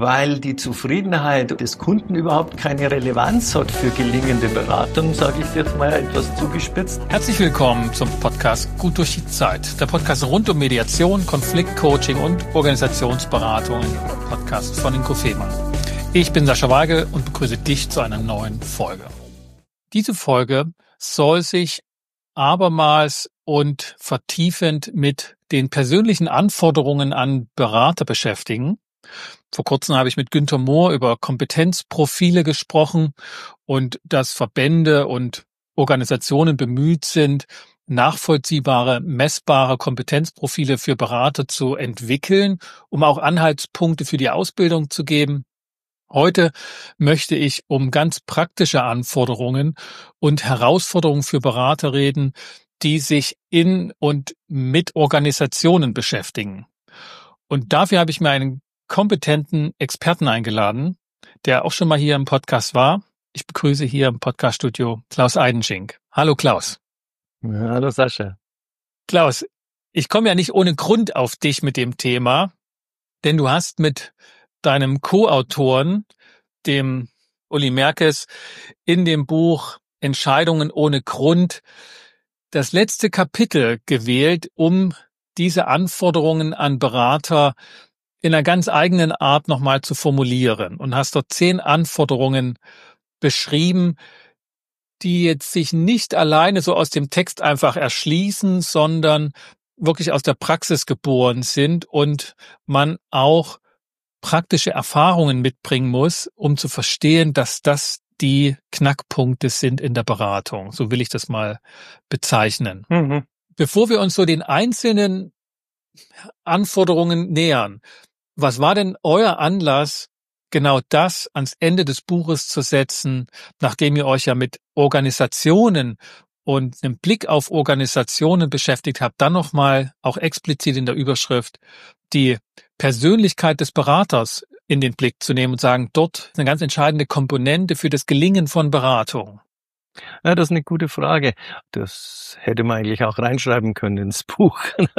weil die Zufriedenheit des Kunden überhaupt keine Relevanz hat für gelingende Beratung, sage ich jetzt mal etwas zugespitzt. Herzlich willkommen zum Podcast Gut durch die Zeit. Der Podcast rund um Mediation, Konfliktcoaching und Organisationsberatung. Ein Podcast von Ingo Fehmarn. Ich bin Sascha Weigel und begrüße dich zu einer neuen Folge. Diese Folge soll sich abermals und vertiefend mit den persönlichen Anforderungen an Berater beschäftigen. Vor kurzem habe ich mit Günther Mohr über Kompetenzprofile gesprochen und dass Verbände und Organisationen bemüht sind, nachvollziehbare, messbare Kompetenzprofile für Berater zu entwickeln, um auch Anhaltspunkte für die Ausbildung zu geben. Heute möchte ich um ganz praktische Anforderungen und Herausforderungen für Berater reden, die sich in und mit Organisationen beschäftigen. Und dafür habe ich mir einen kompetenten Experten eingeladen, der auch schon mal hier im Podcast war. Ich begrüße hier im Podcaststudio Klaus Eidenschink. Hallo Klaus. Ja, hallo Sascha. Klaus, ich komme ja nicht ohne Grund auf dich mit dem Thema, denn du hast mit deinem Co-Autoren, dem Uli Merkes, in dem Buch Entscheidungen ohne Grund das letzte Kapitel gewählt, um diese Anforderungen an Berater in einer ganz eigenen Art nochmal zu formulieren, und hast dort 10 Anforderungen beschrieben, die jetzt sich nicht alleine so aus dem Text einfach erschließen, sondern wirklich aus der Praxis geboren sind und man auch praktische Erfahrungen mitbringen muss, um zu verstehen, dass das die Knackpunkte sind in der Beratung. So will ich das mal bezeichnen. Mhm. Bevor wir uns so den einzelnen Anforderungen nähern, was war denn euer Anlass, genau das ans Ende des Buches zu setzen, nachdem ihr euch ja mit Organisationen und einem Blick auf Organisationen beschäftigt habt, dann nochmal auch explizit in der Überschrift die Persönlichkeit des Beraters in den Blick zu nehmen und sagen, dort ist eine ganz entscheidende Komponente für das Gelingen von Beratung? Ja, das ist eine gute Frage. Das hätte man eigentlich auch reinschreiben können ins Buch.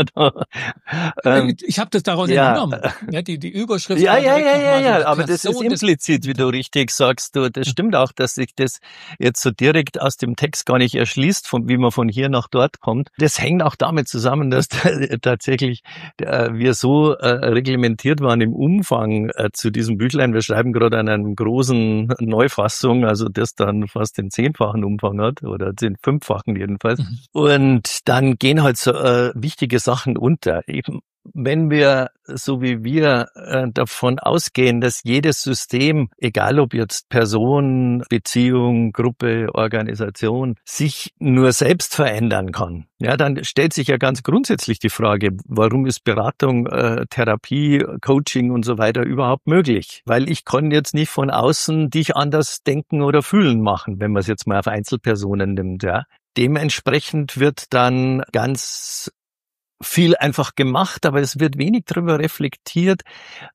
Ich habe das daraus entnommen. Ja, die Überschrift. Ja. Aber das ist implizit, wie du richtig sagst. Das stimmt auch, dass sich das jetzt so direkt aus dem Text gar nicht erschließt, wie man von hier nach dort kommt. Das hängt auch damit zusammen, dass tatsächlich wir so reglementiert waren im Umfang zu diesem Büchlein. Wir schreiben gerade an einer großen Neufassung, also das dann fast den 10-fachen Umfang hat oder den 5-fachen jedenfalls. Mhm. Und dann gehen halt so wichtige Sachen unter. Eben, wenn wir, so wie wir, davon ausgehen, dass jedes System, egal ob jetzt Person, Beziehung, Gruppe, Organisation, sich nur selbst verändern kann, ja, dann stellt sich ja ganz grundsätzlich die Frage, warum ist Beratung, Therapie, Coaching und so weiter überhaupt möglich? Weil ich kann jetzt nicht von außen dich anders denken oder fühlen machen, wenn man es jetzt mal auf Einzelpersonen nimmt, ja. Dementsprechend wird dann ganz viel einfach gemacht, aber es wird wenig darüber reflektiert,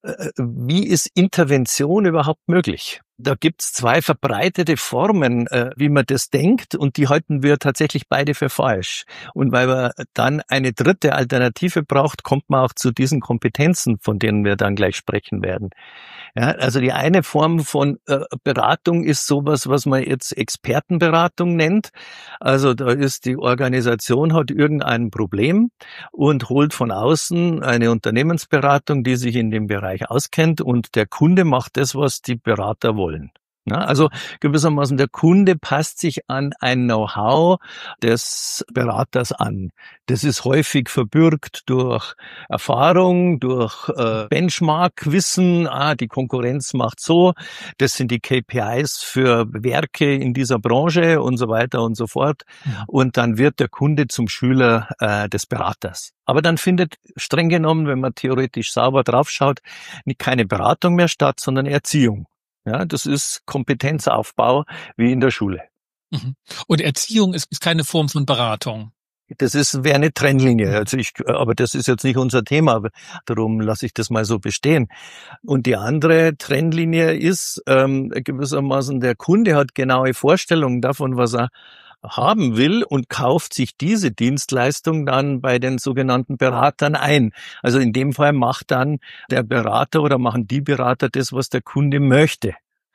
wie ist Intervention überhaupt möglich. Da gibt's 2 verbreitete Formen, wie man das denkt, und die halten wir tatsächlich beide für falsch. Und weil man dann eine dritte Alternative braucht, kommt man auch zu diesen Kompetenzen, von denen wir dann gleich sprechen werden. Ja, also die eine Form von Beratung ist sowas, was man jetzt Expertenberatung nennt. Also da ist die Organisation, hat irgendein Problem und holt von außen eine Unternehmensberatung, die sich in dem Bereich auskennt, und der Kunde macht das, was die Berater wollen. Ja, also gewissermaßen der Kunde passt sich an ein Know-how des Beraters an. Das ist häufig verbürgt durch Erfahrung, durch Benchmark-Wissen. Die Konkurrenz macht so. Das sind die KPIs für Werke in dieser Branche und so weiter und so fort. Und dann wird der Kunde zum Schüler des Beraters. Aber dann findet streng genommen, wenn man theoretisch sauber draufschaut, keine Beratung mehr statt, sondern Erziehung. Ja, das ist Kompetenzaufbau wie in der Schule. Und Erziehung ist keine Form von Beratung. Wäre eine Trennlinie. Also aber das ist jetzt nicht unser Thema, aber darum lasse ich das mal so bestehen. Und die andere Trennlinie ist gewissermaßen, der Kunde hat genaue Vorstellungen davon, was er haben will und kauft sich diese Dienstleistung dann bei den sogenannten Beratern ein. Also in dem Fall macht dann der Berater oder machen die Berater das, was der Kunde möchte.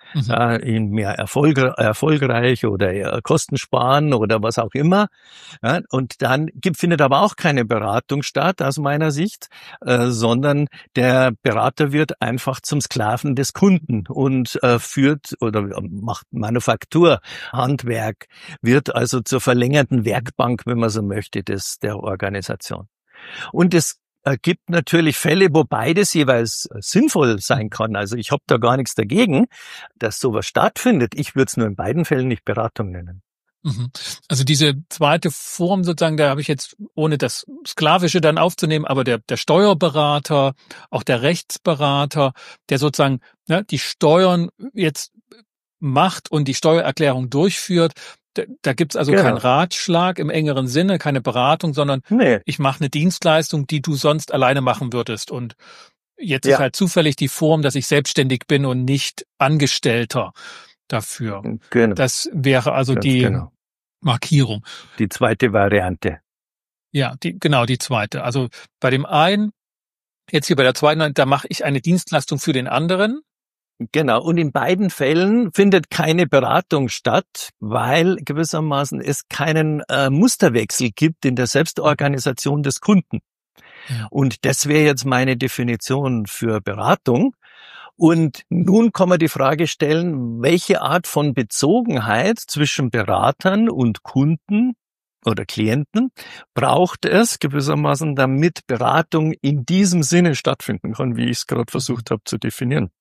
Ihn mehr erfolgreich oder eher Kosten sparen oder was auch immer. Ja, und dann findet aber auch keine Beratung statt aus meiner Sicht, sondern der Berater wird einfach zum Sklaven des Kunden und führt oder macht Manufaktur, Handwerk, wird also zur verlängerten Werkbank, wenn man so möchte, der Organisation. Und es gibt natürlich Fälle, wo beides jeweils sinnvoll sein kann. Also ich habe da gar nichts dagegen, dass sowas stattfindet. Ich würde es nur in beiden Fällen nicht Beratung nennen. Also diese zweite Form sozusagen, da habe ich jetzt, ohne das Sklavische dann aufzunehmen, aber der Steuerberater, auch der Rechtsberater, der sozusagen die Steuern jetzt macht und die Steuererklärung durchführt. Da gibt's also keinen Ratschlag im engeren Sinne, keine Beratung, sondern ich mache eine Dienstleistung, die du sonst alleine machen würdest. Und jetzt ist halt zufällig die Form, dass ich selbstständig bin und nicht Angestellter dafür. Genau. Das wäre also die Markierung. Die zweite Variante. Ja, die zweite. Also bei dem einen, jetzt hier bei der zweiten, da mache ich eine Dienstleistung für den anderen. Genau, und in beiden Fällen findet keine Beratung statt, weil gewissermaßen es keinen Musterwechsel gibt in der Selbstorganisation des Kunden. Ja. Und das wäre jetzt meine Definition für Beratung. Und nun kann man die Frage stellen, welche Art von Bezogenheit zwischen Beratern und Kunden oder Klienten braucht es gewissermaßen, damit Beratung in diesem Sinne stattfinden kann, wie ich es gerade versucht habe zu definieren.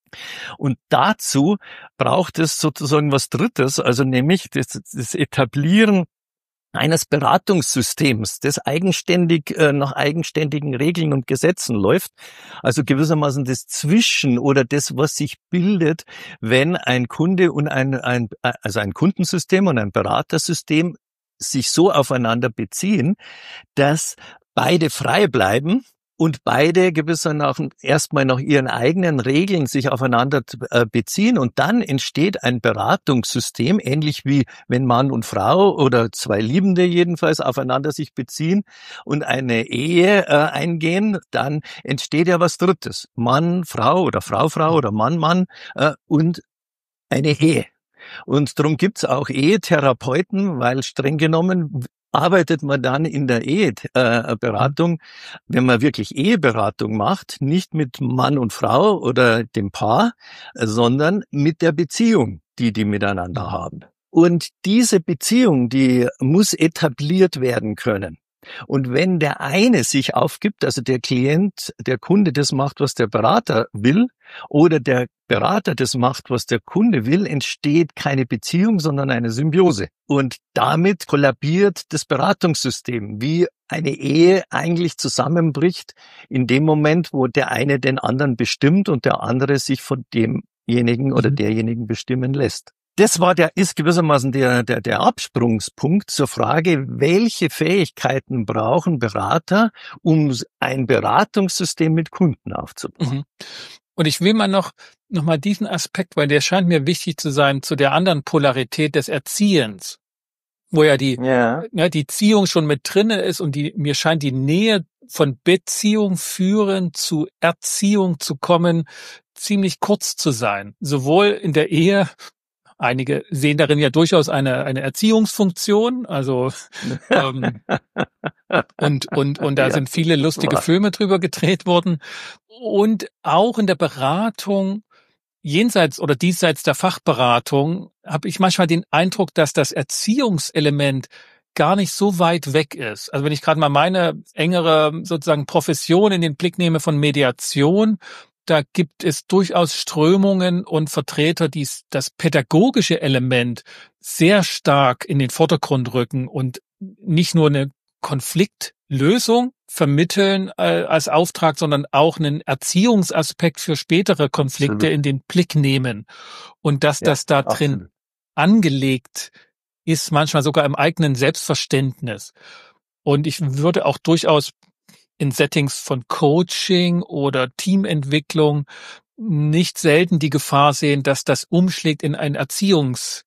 Und dazu braucht es sozusagen was Drittes, also nämlich das Etablieren eines Beratungssystems, das eigenständig nach eigenständigen Regeln und Gesetzen läuft. Also gewissermaßen das Zwischen oder das, was sich bildet, wenn ein Kunde und ein Kundensystem und ein Beratersystem sich so aufeinander beziehen, dass beide frei bleiben und beide gewissermaßen erstmal nach ihren eigenen Regeln sich aufeinander beziehen und dann entsteht ein Beratungssystem, ähnlich wie wenn Mann und Frau oder zwei Liebende jedenfalls aufeinander sich beziehen und eine Ehe eingehen, dann entsteht ja was Drittes. Mann, Frau oder Frau, Frau oder Mann, Mann und eine Ehe. Und darum gibt's auch Ehetherapeuten, weil streng genommen arbeitet man dann in der Eheberatung, wenn man wirklich Eheberatung macht, nicht mit Mann und Frau oder dem Paar, sondern mit der Beziehung, die miteinander haben. Und diese Beziehung, die muss etabliert werden können. Und wenn der eine sich aufgibt, also der Klient, der Kunde das macht, was der Berater will, oder der Berater das macht, was der Kunde will, entsteht keine Beziehung, sondern eine Symbiose. Und damit kollabiert das Beratungssystem, wie eine Ehe eigentlich zusammenbricht in dem Moment, wo der eine den anderen bestimmt und der andere sich von demjenigen oder derjenigen bestimmen lässt. Das ist gewissermaßen der Absprungspunkt zur Frage, welche Fähigkeiten brauchen Berater, um ein Beratungssystem mit Kunden aufzubauen. Und ich will noch mal diesen Aspekt, weil der scheint mir wichtig zu sein, zu der anderen Polarität des Erziehens, wo ja die Ziehung schon mit drinne ist und mir scheint die Nähe von Beziehung führen zu Erziehung zu kommen, ziemlich kurz zu sein. Sowohl in der Ehe, einige sehen darin ja durchaus eine Erziehungsfunktion, also und da sind viele lustige Filme drüber gedreht worden. Und auch in der Beratung, jenseits oder diesseits der Fachberatung, habe ich manchmal den Eindruck, dass das Erziehungselement gar nicht so weit weg ist. Also wenn ich gerade mal meine engere sozusagen Profession in den Blick nehme von Mediation, da gibt es durchaus Strömungen und Vertreter, die das pädagogische Element sehr stark in den Vordergrund rücken und nicht nur eine Konfliktlösung vermitteln als Auftrag, sondern auch einen Erziehungsaspekt für spätere Konflikte in den Blick nehmen. Und dass das da drin angelegt ist, manchmal sogar im eigenen Selbstverständnis. Und ich würde auch durchaus in Settings von Coaching oder Teamentwicklung nicht selten die Gefahr sehen, dass das umschlägt in ein Erziehungskonzept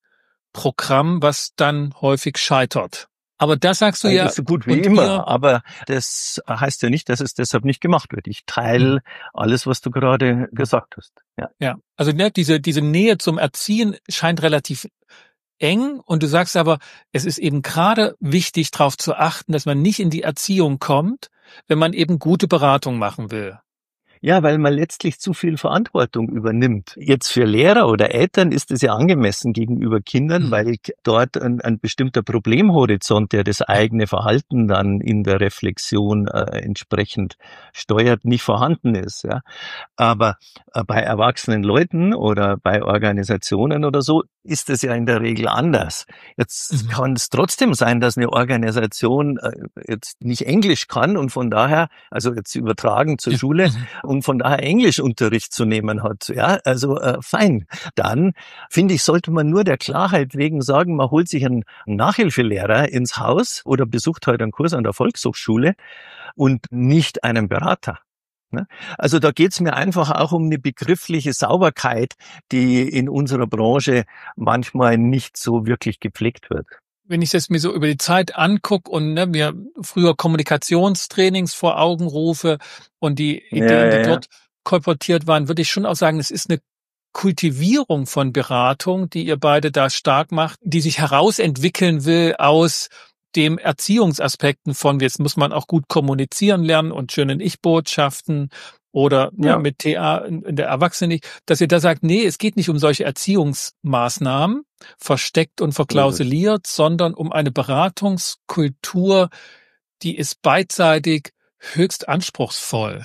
Programm, was dann häufig scheitert. Aber das sagst du ja. So gut wie immer, aber das heißt ja nicht, dass es deshalb nicht gemacht wird. Ich teile alles, was du gerade gesagt hast. Ja, also diese Nähe zum Erziehen scheint relativ eng, und du sagst aber, es ist eben gerade wichtig, darauf zu achten, dass man nicht in die Erziehung kommt, wenn man eben gute Beratung machen will. Ja, weil man letztlich zu viel Verantwortung übernimmt. Jetzt für Lehrer oder Eltern ist es ja angemessen gegenüber Kindern, weil dort ein bestimmter Problemhorizont, der das eigene Verhalten dann in der Reflexion entsprechend steuert, nicht vorhanden ist. Ja. Aber bei erwachsenen Leuten oder bei Organisationen oder so ist es ja in der Regel anders. Jetzt kann es trotzdem sein, dass eine Organisation jetzt nicht Englisch kann und von daher, also jetzt übertragen zur Schule, und von daher Englischunterricht zu nehmen hat. Ja, also fein. Dann, finde ich, sollte man nur der Klarheit wegen sagen, man holt sich einen Nachhilfelehrer ins Haus oder besucht halt einen Kurs an der Volkshochschule und nicht einen Berater. Also da geht's mir einfach auch um eine begriffliche Sauberkeit, die in unserer Branche manchmal nicht so wirklich gepflegt wird. Wenn ich das mir so über die Zeit angucke und mir früher Kommunikationstrainings vor Augen rufe und die Ideen, die dort kolportiert waren, würde ich schon auch sagen, es ist eine Kultivierung von Beratung, die ihr beide da stark macht, die sich herausentwickeln will aus dem Erziehungsaspekten von, jetzt muss man auch gut kommunizieren lernen und schönen Ich-Botschaften oder mit TA in der Erwachsenen, dass ihr da sagt, nee, es geht nicht um solche Erziehungsmaßnahmen, versteckt und verklausuliert, sondern um eine Beratungskultur, die ist beidseitig höchst anspruchsvoll.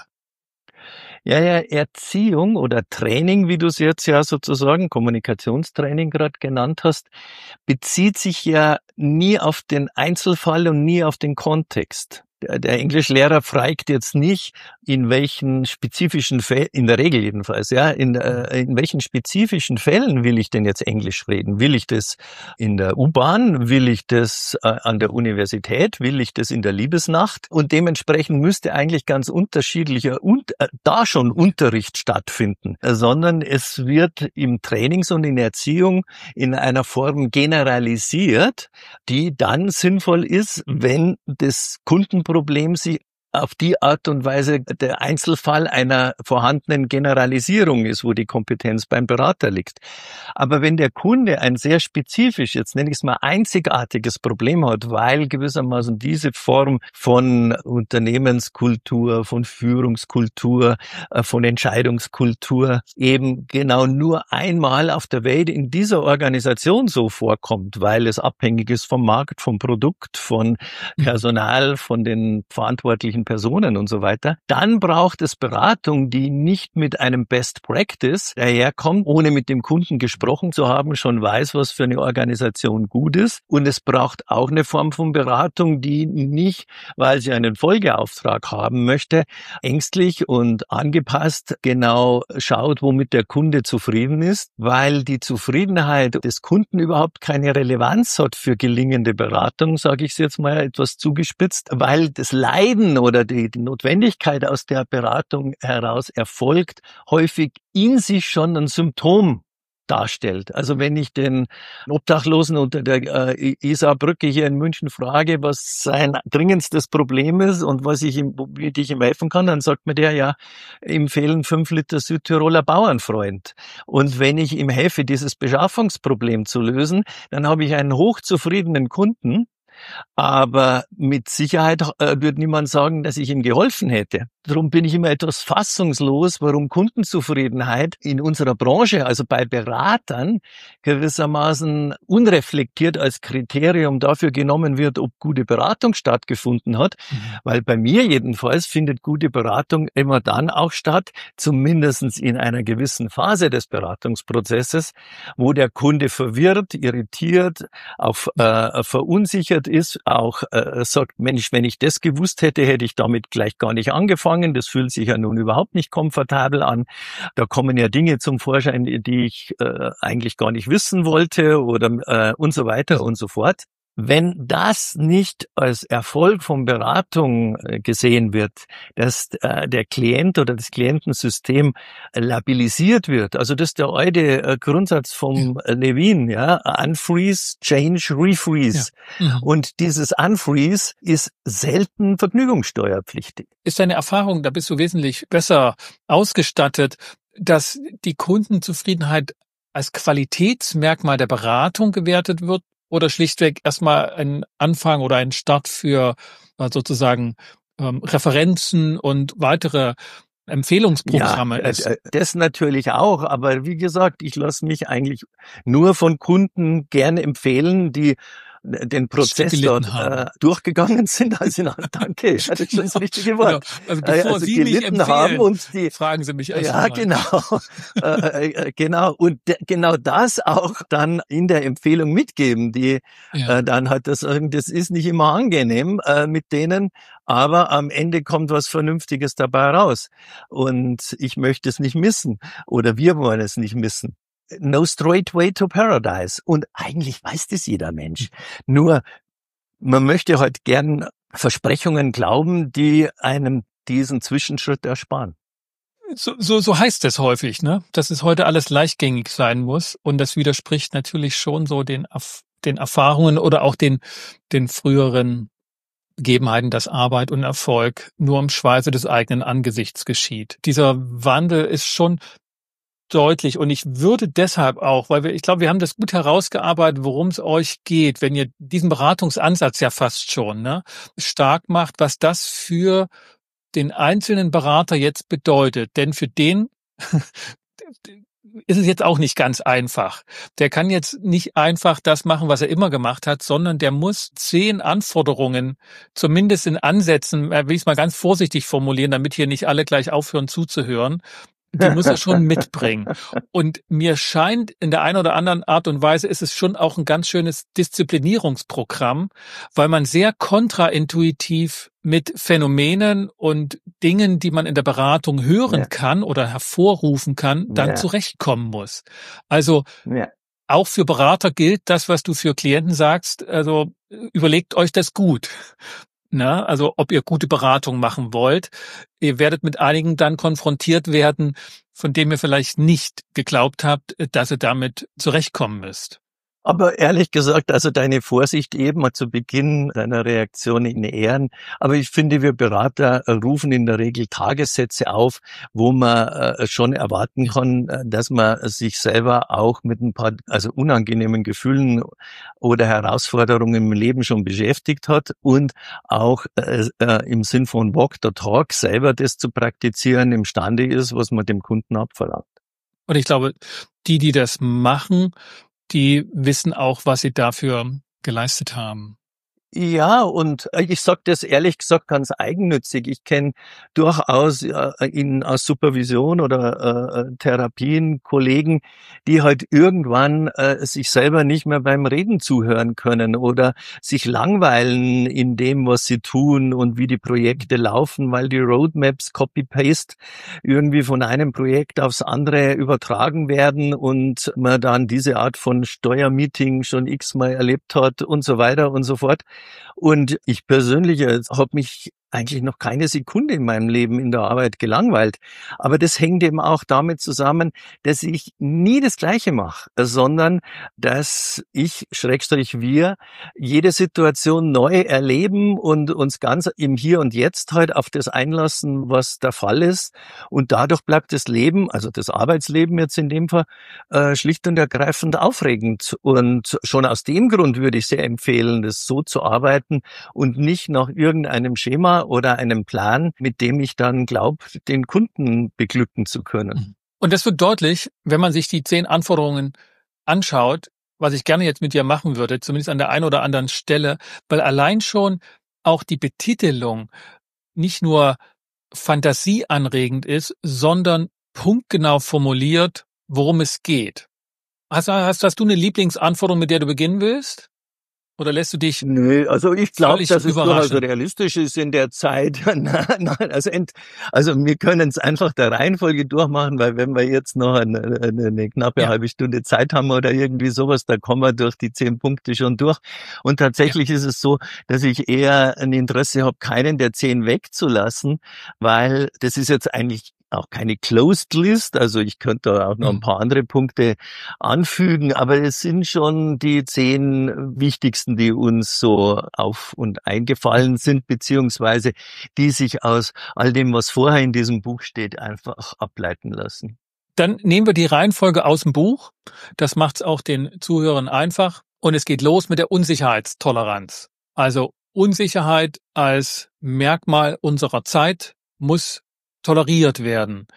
Ja, Erziehung oder Training, wie du es jetzt ja sozusagen, Kommunikationstraining gerade genannt hast, bezieht sich ja nie auf den Einzelfall und nie auf den Kontext. Der Englischlehrer fragt jetzt nicht, in welchen spezifischen Fällen, in der Regel jedenfalls, in welchen spezifischen Fällen will ich denn jetzt Englisch reden? Will ich das in der U-Bahn? Will ich das an der Universität? Will ich das in der Liebesnacht? Und dementsprechend müsste eigentlich ganz unterschiedlicher und da schon Unterricht stattfinden, sondern es wird im Trainings- und in der Erziehung in einer Form generalisiert, die dann sinnvoll ist, wenn das Kundenproblem sich auf die Art und Weise der Einzelfall einer vorhandenen Generalisierung ist, wo die Kompetenz beim Berater liegt. Aber wenn der Kunde ein sehr spezifisch, jetzt nenne ich es mal einzigartiges Problem hat, weil gewissermaßen diese Form von Unternehmenskultur, von Führungskultur, von Entscheidungskultur eben genau nur einmal auf der Welt in dieser Organisation so vorkommt, weil es abhängig ist vom Markt, vom Produkt, von Personal, von den verantwortlichen Personen und so weiter, dann braucht es Beratung, die nicht mit einem Best Practice daherkommt, ohne mit dem Kunden gesprochen zu haben, schon weiß, was für eine Organisation gut ist. Und es braucht auch eine Form von Beratung, die nicht, weil sie einen Folgeauftrag haben möchte, ängstlich und angepasst genau schaut, womit der Kunde zufrieden ist, weil die Zufriedenheit des Kunden überhaupt keine Relevanz hat für gelingende Beratung, sage ich es jetzt mal etwas zugespitzt, weil das Leiden oder die Notwendigkeit aus der Beratung heraus erfolgt, häufig in sich schon ein Symptom darstellt. Also wenn ich den Obdachlosen unter der Isarbrücke hier in München frage, was sein dringendstes Problem ist und womit ich ihm helfen kann, dann sagt mir der, ihm fehlen 5 Liter Südtiroler Bauernfreund. Und wenn ich ihm helfe, dieses Beschaffungsproblem zu lösen, dann habe ich einen hochzufriedenen Kunden, aber mit Sicherheit wird niemand sagen, dass ich ihm geholfen hätte. Darum bin ich immer etwas fassungslos, warum Kundenzufriedenheit in unserer Branche, also bei Beratern, gewissermaßen unreflektiert als Kriterium dafür genommen wird, ob gute Beratung stattgefunden hat. Weil bei mir jedenfalls findet gute Beratung immer dann auch statt, zumindest in einer gewissen Phase des Beratungsprozesses, wo der Kunde verwirrt, irritiert, auch verunsichert ist, auch sagt, Mensch, wenn ich das gewusst hätte, hätte ich damit gleich gar nicht angefangen. Das fühlt sich ja nun überhaupt nicht komfortabel an. Da kommen ja Dinge zum Vorschein, die ich eigentlich gar nicht wissen wollte oder und so weiter und so fort. Wenn das nicht als Erfolg von Beratung gesehen wird, dass der Klient oder das Klientensystem labilisiert wird, also das ist der alte Grundsatz vom Levin, ja, Unfreeze, Change, Refreeze. Ja. Und dieses Unfreeze ist selten vergnügungssteuerpflichtig. Ist deine Erfahrung, da bist du wesentlich besser ausgestattet, dass die Kundenzufriedenheit als Qualitätsmerkmal der Beratung gewertet wird? Oder schlichtweg erstmal ein Anfang oder ein Start für sozusagen Referenzen und weitere Empfehlungsprogramme ist? Das natürlich auch, aber wie gesagt, ich lasse mich eigentlich nur von Kunden gerne empfehlen, die den Prozess dort durchgegangen sind. Also danke, das ist schon das richtige Wort. Also bevor Sie mich empfehlen, haben und die, fragen Sie mich erst mal. Genau. Genau. Und genau das auch dann in der Empfehlung mitgeben, die dann hat das ist nicht immer angenehm mit denen, aber am Ende kommt was Vernünftiges dabei raus. Und ich möchte es nicht missen oder wir wollen es nicht missen. No straight way to paradise. Und eigentlich weiß das jeder Mensch. Nur, man möchte halt gern Versprechungen glauben, die einem diesen Zwischenschritt ersparen. So heißt es häufig, ne? Dass es heute alles leichtgängig sein muss. Und das widerspricht natürlich schon so den Erfahrungen oder auch den früheren Gegebenheiten, dass Arbeit und Erfolg nur im Schweiße des eigenen Angesichts geschieht. Dieser Wandel ist schon deutlich und ich würde deshalb auch, weil ich glaube, wir haben das gut herausgearbeitet, worum es euch geht, wenn ihr diesen Beratungsansatz ja fast schon stark macht, was das für den einzelnen Berater jetzt bedeutet. Denn für den ist es jetzt auch nicht ganz einfach. Der kann jetzt nicht einfach das machen, was er immer gemacht hat, sondern der muss 10 Anforderungen, zumindest in Ansätzen, will ich es mal ganz vorsichtig formulieren, damit hier nicht alle gleich aufhören zuzuhören, die muss er schon mitbringen. Und mir scheint, in der einen oder anderen Art und Weise ist es schon auch ein ganz schönes Disziplinierungsprogramm, weil man sehr kontraintuitiv mit Phänomenen und Dingen, die man in der Beratung hören kann oder hervorrufen kann, dann zurechtkommen muss. Also auch für Berater gilt das, was du für Klienten sagst, also überlegt euch das gut. Na, also ob ihr gute Beratung machen wollt, ihr werdet mit einigen dann konfrontiert werden, von dem ihr vielleicht nicht geglaubt habt, dass ihr damit zurechtkommen müsst. Aber ehrlich gesagt, also deine Vorsicht eben zu Beginn deiner Reaktion in Ehren. Aber ich finde, wir Berater rufen in der Regel Tagessätze auf, wo man schon erwarten kann, dass man sich selber auch mit ein paar unangenehmen Gefühlen oder Herausforderungen im Leben schon beschäftigt hat und auch im Sinn von Walk the Talk selber das zu praktizieren imstande ist, was man dem Kunden abverlangt. Und ich glaube, die das machen, die wissen auch, was sie dafür geleistet haben. Ja, und ich sage das ehrlich gesagt ganz eigennützig. Ich kenne durchaus aus Supervision oder Therapien Kollegen, die halt irgendwann sich selber nicht mehr beim Reden zuhören können oder sich langweilen in dem, was sie tun und wie die Projekte laufen, weil die Roadmaps Copy-Paste irgendwie von einem Projekt aufs andere übertragen werden und man dann diese Art von Steuermeeting schon x-mal erlebt hat und so weiter und so fort. Und ich persönlich habe mich eigentlich noch keine Sekunde in meinem Leben in der Arbeit gelangweilt. Aber das hängt eben auch damit zusammen, dass ich nie das Gleiche mache, sondern dass wir jede Situation neu erleben und uns ganz im Hier und Jetzt halt auf das einlassen, was der Fall ist. Und dadurch bleibt das Leben, also das Arbeitsleben jetzt in dem Fall, schlicht und ergreifend aufregend. Und schon aus dem Grund würde ich sehr empfehlen, das so zu arbeiten und nicht nach irgendeinem Schema oder einem Plan, mit dem ich dann glaube, den Kunden beglücken zu können. Und das wird deutlich, wenn man sich die 10 Anforderungen anschaut, was ich gerne jetzt mit dir machen würde, zumindest an der einen oder anderen Stelle, weil allein schon auch die Betitelung nicht nur fantasieanregend ist, sondern punktgenau formuliert, worum es geht. Hast du eine Lieblingsanforderung, mit der du beginnen willst? Oder lässt du dich? Nö, also ich glaube, dass es durchaus realistisch ist in der Zeit. Nein, also wir können es einfach der Reihenfolge durchmachen, weil wenn wir jetzt noch eine knappe halbe Stunde Zeit haben oder irgendwie sowas, da kommen wir durch die 10 Punkte schon durch. Und tatsächlich ist es so, dass ich eher ein Interesse habe, keinen der 10 wegzulassen, weil das ist jetzt eigentlich auch keine Closed List, also ich könnte da auch noch ein paar andere Punkte anfügen, aber es sind schon die 10 wichtigsten, die uns so auf und eingefallen sind, beziehungsweise die sich aus all dem, was vorher in diesem Buch steht, einfach ableiten lassen. Dann nehmen wir die Reihenfolge aus dem Buch. Das macht es auch den Zuhörern einfach. Und es geht los mit der Unsicherheitstoleranz. Also Unsicherheit als Merkmal unserer Zeit muss toleriert werden.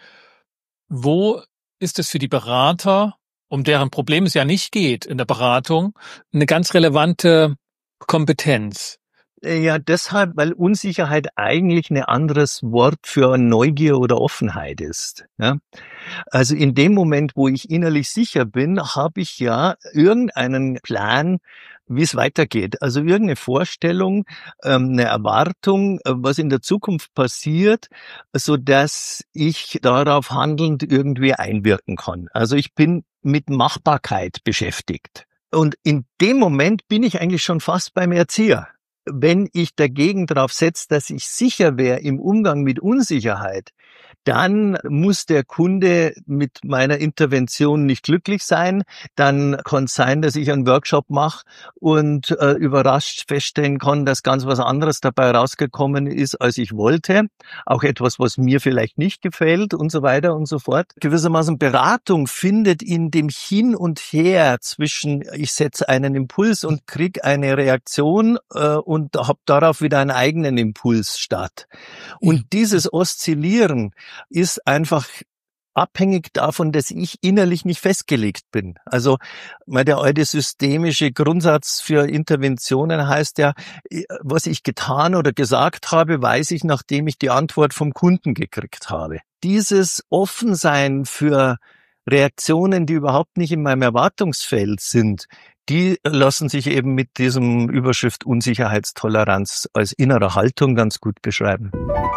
Wo ist es für die Berater, um deren Problem es ja nicht geht in der Beratung, eine ganz relevante Kompetenz? Ja, deshalb, weil Unsicherheit eigentlich ein anderes Wort für Neugier oder Offenheit ist. Ja? Also in dem Moment, wo ich innerlich sicher bin, habe ich ja irgendeinen Plan, wie es weitergeht. Also irgendeine Vorstellung, eine Erwartung, was in der Zukunft passiert, so dass ich darauf handelnd irgendwie einwirken kann. Also ich bin mit Machbarkeit beschäftigt. Und in dem Moment bin ich eigentlich schon fast beim Erzieher. Wenn ich dagegen darauf setze, dass ich sicher wäre im Umgang mit Unsicherheit, dann muss der Kunde mit meiner Intervention nicht glücklich sein. Dann kann es sein, dass ich einen Workshop mache und überrascht feststellen kann, dass ganz was anderes dabei rausgekommen ist, als ich wollte. Auch etwas, was mir vielleicht nicht gefällt und so weiter und so fort. Gewissermaßen Beratung findet in dem Hin und Her zwischen, ich setze einen Impuls und kriege eine Reaktion und habe darauf wieder einen eigenen Impuls statt. Und dieses Oszillieren ist einfach abhängig davon, dass ich innerlich nicht festgelegt bin. Also der alte systemische Grundsatz für Interventionen heißt ja, was ich getan oder gesagt habe, weiß ich, nachdem ich die Antwort vom Kunden gekriegt habe. Dieses Offensein für Reaktionen, die überhaupt nicht in meinem Erwartungsfeld sind, die lassen sich eben mit diesem Überschrift Unsicherheitstoleranz als innere Haltung ganz gut beschreiben.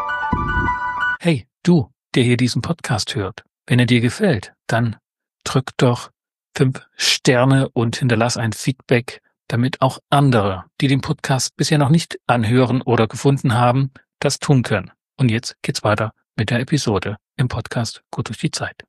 Hey, du, der hier diesen Podcast hört, wenn er dir gefällt, dann drück doch 5 Sterne und hinterlass ein Feedback, damit auch andere, die den Podcast bisher noch nicht anhören oder gefunden haben, das tun können. Und jetzt geht's weiter mit der Episode im Podcast Gut durch die Zeit.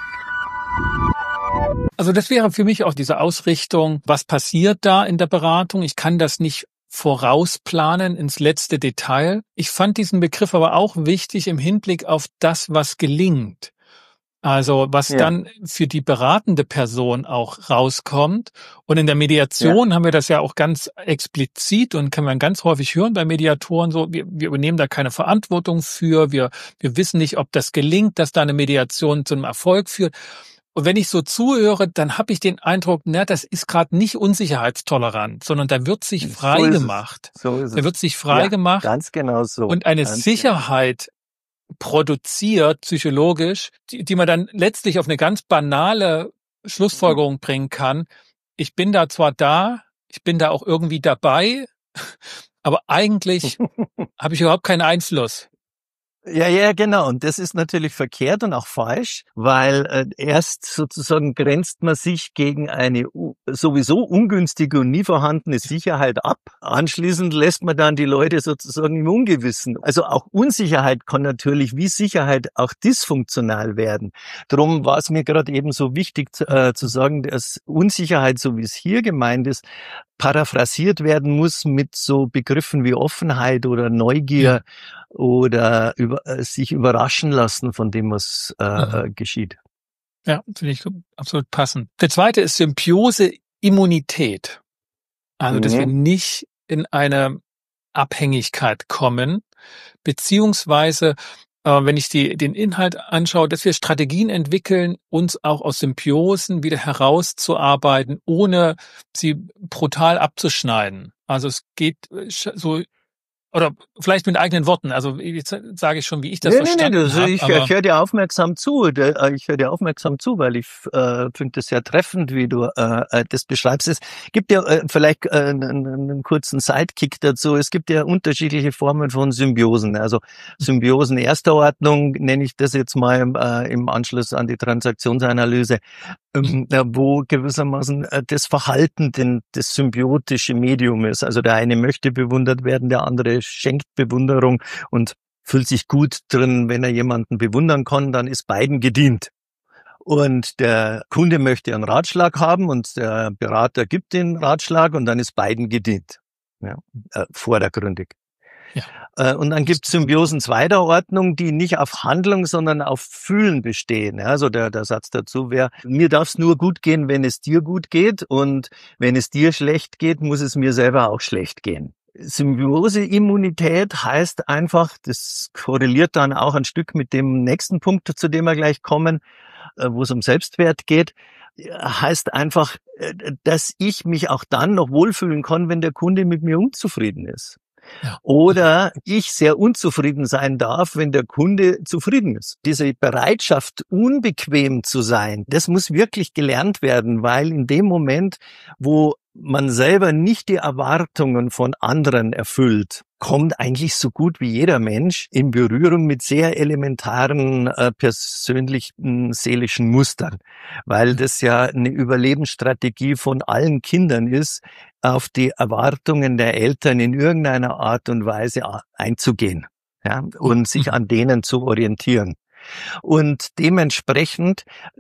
Also das wäre für mich auch diese Ausrichtung, was passiert da in der Beratung? Ich kann das nicht vorausplanen ins letzte Detail. Ich fand diesen Begriff aber auch wichtig im Hinblick auf das, was gelingt. Also was dann für die beratende Person auch rauskommt. Und in der Mediation haben wir das ja auch ganz explizit und kann man ganz häufig hören bei Mediatoren so, wir übernehmen da keine Verantwortung für, wir wissen nicht, ob das gelingt, dass da eine Mediation zu einem Erfolg führt. Und wenn ich so zuhöre, dann habe ich den Eindruck, das ist gerade nicht unsicherheitstolerant, sondern da wird sich frei gemacht. So ist es. Da wird sich frei gemacht. Ganz genau so. Und eine Sicherheit produziert, psychologisch, die man dann letztlich auf eine ganz banale Schlussfolgerung bringen kann. Ich bin da zwar da, ich bin da auch irgendwie dabei, aber eigentlich habe ich überhaupt keinen Einfluss. Ja, genau. Und das ist natürlich verkehrt und auch falsch, weil erst sozusagen grenzt man sich gegen eine sowieso ungünstige und nie vorhandene Sicherheit ab. Anschließend lässt man dann die Leute sozusagen im Ungewissen. Also auch Unsicherheit kann natürlich wie Sicherheit auch dysfunktional werden. Darum war es mir gerade eben so wichtig zu sagen, dass Unsicherheit, so wie es hier gemeint ist, paraphrasiert werden muss mit so Begriffen wie Offenheit oder Neugier oder sich überraschen lassen von dem, was geschieht. Ja, finde ich absolut passend. Der zweite ist Symbiose-Immunität. Also, dass wir nicht in eine Abhängigkeit kommen, beziehungsweise wenn ich den Inhalt anschaue, dass wir Strategien entwickeln, uns auch aus Symbiosen wieder herauszuarbeiten, ohne sie brutal abzuschneiden. Also es geht so Oder vielleicht mit eigenen Worten. Also jetzt sage ich schon, wie ich das verstanden habe. Ich höre dir aufmerksam zu. Ich höre dir aufmerksam zu, weil ich finde das sehr treffend, wie du das beschreibst. Es gibt ja vielleicht einen kurzen Sidekick dazu. Es gibt ja unterschiedliche Formen von Symbiosen. Also Symbiosen erster Ordnung nenne ich das jetzt mal im Anschluss an die Transaktionsanalyse, wo gewissermaßen das Verhalten das symbiotische Medium ist. Also der eine möchte bewundert werden, der andere schenkt Bewunderung und fühlt sich gut drin, wenn er jemanden bewundern kann, dann ist beiden gedient. Und der Kunde möchte einen Ratschlag haben und der Berater gibt den Ratschlag und dann ist beiden gedient. Ja, vordergründig. Ja. Und dann gibt es Symbiosen zweiter Ordnung, die nicht auf Handlung, sondern auf Fühlen bestehen. Also der Satz dazu wäre, mir darf es nur gut gehen, wenn es dir gut geht, und wenn es dir schlecht geht, muss es mir selber auch schlecht gehen. Symbiose-Immunität heißt einfach, das korreliert dann auch ein Stück mit dem nächsten Punkt, zu dem wir gleich kommen, wo es um Selbstwert geht, heißt einfach, dass ich mich auch dann noch wohlfühlen kann, wenn der Kunde mit mir unzufrieden ist. Ja. Oder ich sehr unzufrieden sein darf, wenn der Kunde zufrieden ist. Diese Bereitschaft, unbequem zu sein, das muss wirklich gelernt werden, weil in dem Moment, wo man selber nicht die Erwartungen von anderen erfüllt, kommt eigentlich so gut wie jeder Mensch in Berührung mit sehr elementaren persönlichen seelischen Mustern, weil das ja eine Überlebensstrategie von allen Kindern ist, auf die Erwartungen der Eltern in irgendeiner Art und Weise einzugehen, ja, und sich an denen zu orientieren. Und dementsprechend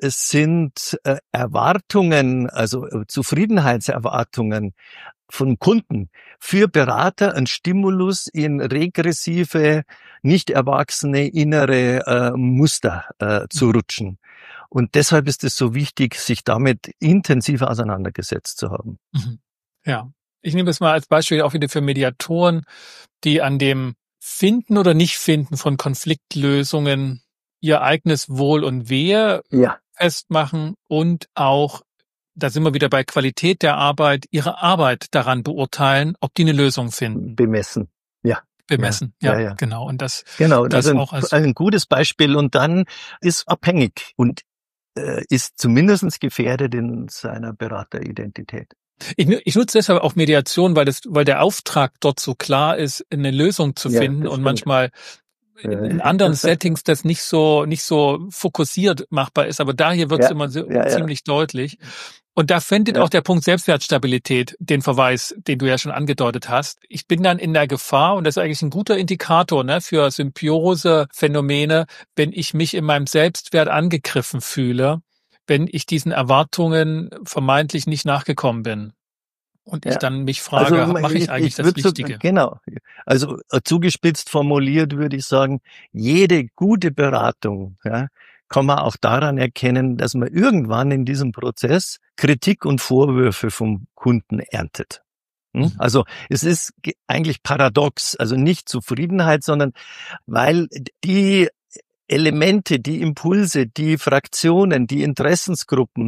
sind Erwartungen, also Zufriedenheitserwartungen von Kunden für Berater ein Stimulus in regressive, nicht erwachsene innere Muster zu rutschen. Und deshalb ist es so wichtig, sich damit intensiv auseinandergesetzt zu haben. Ja, ich nehme das mal als Beispiel auch wieder für Mediatoren, die an dem Finden oder Nicht-Finden von Konfliktlösungen ihr eigenes Wohl und Wehe festmachen und auch, da sind wir wieder bei Qualität der Arbeit, ihre Arbeit daran beurteilen, ob die eine Lösung finden. Bemessen, ja. Ja, genau. Und das also auch ein gutes Beispiel. Und dann ist abhängig und ist zumindest gefährdet in seiner Berateridentität. Ich nutze deshalb auch Mediation, weil der Auftrag dort so klar ist, eine Lösung zu finden und manchmal in anderen Settings das nicht so fokussiert machbar ist, aber da hier wird es immer ziemlich deutlich. Und da findet auch der Punkt Selbstwertstabilität den Verweis, den du ja schon angedeutet hast. Ich bin dann in der Gefahr, und das ist eigentlich ein guter Indikator, ne, für Symbiose-Phänomene, wenn ich mich in meinem Selbstwert angegriffen fühle, wenn ich diesen Erwartungen vermeintlich nicht nachgekommen bin. Und ich dann mich frage, also, mache ich eigentlich das Richtige? Genau. Also zugespitzt formuliert würde ich sagen, jede gute Beratung kann man auch daran erkennen, dass man irgendwann in diesem Prozess Kritik und Vorwürfe vom Kunden erntet. Also es ist eigentlich paradox, also nicht Zufriedenheit, sondern weil die Elemente, die Impulse, die Fraktionen, die Interessensgruppen,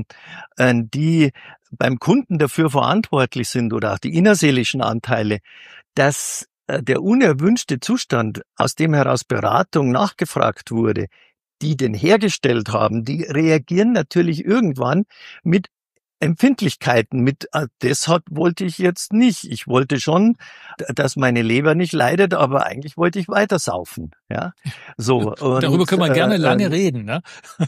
die beim Kunden dafür verantwortlich sind oder auch die innerseelischen Anteile, dass der unerwünschte Zustand, aus dem heraus Beratung nachgefragt wurde, die den hergestellt haben, die reagieren natürlich irgendwann mit Empfindlichkeiten, deshalb wollte ich jetzt nicht. Ich wollte schon, dass meine Leber nicht leidet, aber eigentlich wollte ich weiter saufen. Ja, so. Und, darüber können wir gerne lange reden, ne?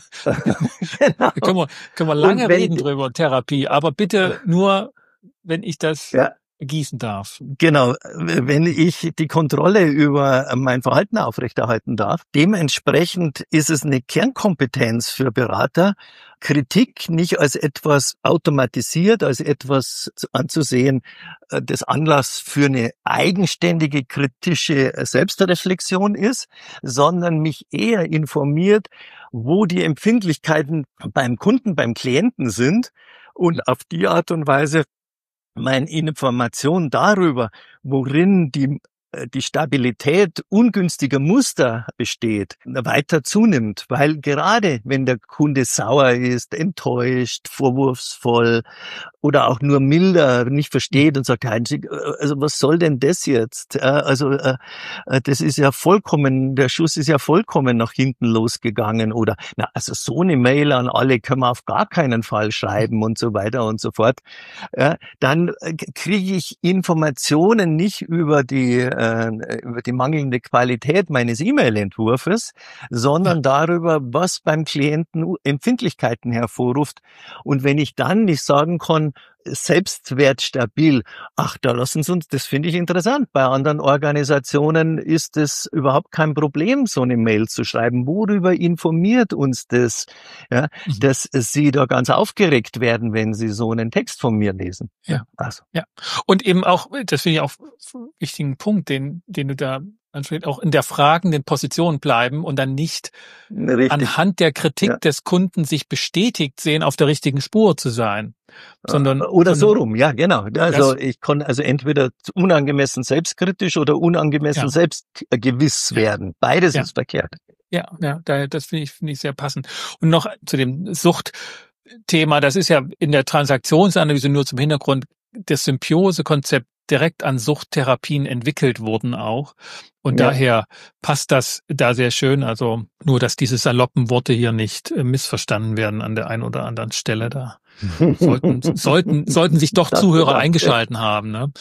Genau. können wir lange reden drüber, Therapie, aber bitte nur, wenn ich das gießen darf. Genau, wenn ich die Kontrolle über mein Verhalten aufrechterhalten darf. Dementsprechend ist es eine Kernkompetenz für Berater, Kritik nicht als etwas automatisiert, als etwas anzusehen, das Anlass für eine eigenständige kritische Selbstreflexion ist, sondern mich eher informiert, wo die Empfindlichkeiten beim Kunden, beim Klienten sind, und auf die Art und Weise meine Information darüber, worin die Stabilität ungünstiger Muster besteht, weiter zunimmt. Weil gerade wenn der Kunde sauer ist, enttäuscht, vorwurfsvoll oder auch nur milder nicht versteht und sagt, also was soll denn das jetzt? Also das ist ja vollkommen, der Schuss ist ja vollkommen nach hinten losgegangen oder also so eine Mail an alle können wir auf gar keinen Fall schreiben und so weiter und so fort. Dann kriege ich Informationen nicht über die mangelnde Qualität meines E-Mail-Entwurfes, sondern darüber, was beim Klienten Empfindlichkeiten hervorruft. Und wenn ich dann nicht sagen kann, selbstwertstabil, da lassen Sie uns, das finde ich interessant. Bei anderen Organisationen ist es überhaupt kein Problem, so eine Mail zu schreiben. Worüber informiert uns das, dass Sie da ganz aufgeregt werden, wenn Sie so einen Text von mir lesen? Ja. Und eben auch, das finde ich auch einen wichtigen Punkt, den du da auch in der fragenden Position bleiben und dann nicht anhand der Kritik des Kunden sich bestätigt sehen, auf der richtigen Spur zu sein, sondern so rum, ja, genau. Also ich kann also entweder unangemessen selbstkritisch oder unangemessen selbstgewiss werden. Beides ist verkehrt. Das finde ich sehr passend. Und noch zu dem Suchtthema, das ist ja in der Transaktionsanalyse nur zum Hintergrund, das Symbiose-Konzept direkt an Suchttherapien entwickelt wurden auch. Und daher passt das da sehr schön. Also nur, dass diese saloppen Worte hier nicht missverstanden werden an der einen oder anderen Stelle da. Sollten sich doch Zuhörer eingeschalten haben, ne?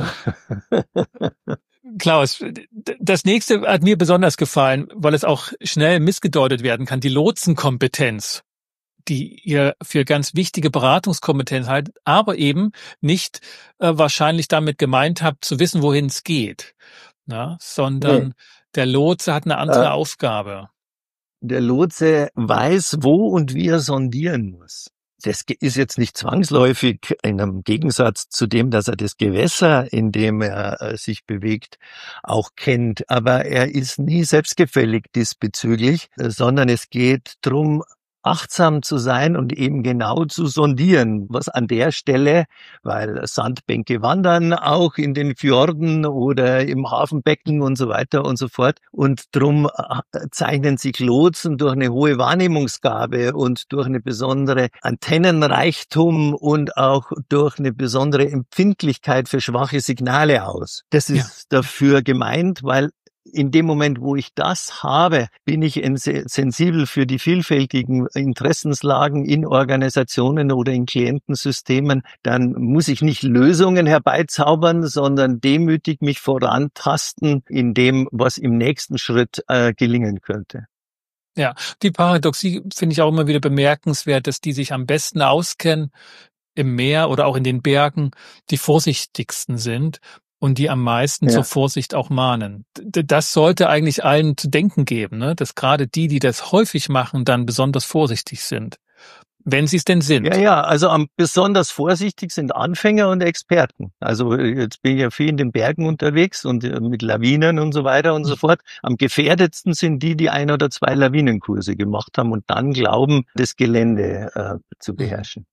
Klaus, das nächste hat mir besonders gefallen, weil es auch schnell missgedeutet werden kann. Die Lotsenkompetenz, die ihr für ganz wichtige Beratungskompetenz haltet, aber eben nicht wahrscheinlich damit gemeint habt, zu wissen, wohin es geht, sondern der Lotse hat eine andere Aufgabe. Der Lotse weiß, wo und wie er sondieren muss. Das ist jetzt nicht zwangsläufig in einem Gegensatz zu dem, dass er das Gewässer, in dem er sich bewegt, auch kennt. Aber er ist nie selbstgefällig diesbezüglich, sondern es geht darum, achtsam zu sein und eben genau zu sondieren, was an der Stelle, weil Sandbänke wandern auch in den Fjorden oder im Hafenbecken und so weiter und so fort. Und drum zeichnen sich Lotsen durch eine hohe Wahrnehmungsgabe und durch eine besondere Antennenreichtum und auch durch eine besondere Empfindlichkeit für schwache Signale aus. Das ist dafür gemeint, weil in dem Moment, wo ich das habe, bin ich sensibel für die vielfältigen Interessenslagen in Organisationen oder in Klientensystemen. Dann muss ich nicht Lösungen herbeizaubern, sondern demütig mich vorantasten in dem, was im nächsten Schritt gelingen könnte. Ja, die Paradoxie finde ich auch immer wieder bemerkenswert, dass die sich am besten auskennen im Meer oder auch in den Bergen, die vorsichtigsten sind. Und die am meisten zur Vorsicht auch mahnen. Das sollte eigentlich allen zu denken geben, ne? Dass gerade die das häufig machen, dann besonders vorsichtig sind. Wenn sie es denn sind. Ja, also besonders vorsichtig sind Anfänger und Experten. Also jetzt bin ich ja viel in den Bergen unterwegs und mit Lawinen und so weiter und so fort. Am gefährdetsten sind die 1 oder 2 Lawinenkurse gemacht haben und dann glauben, das Gelände zu beherrschen.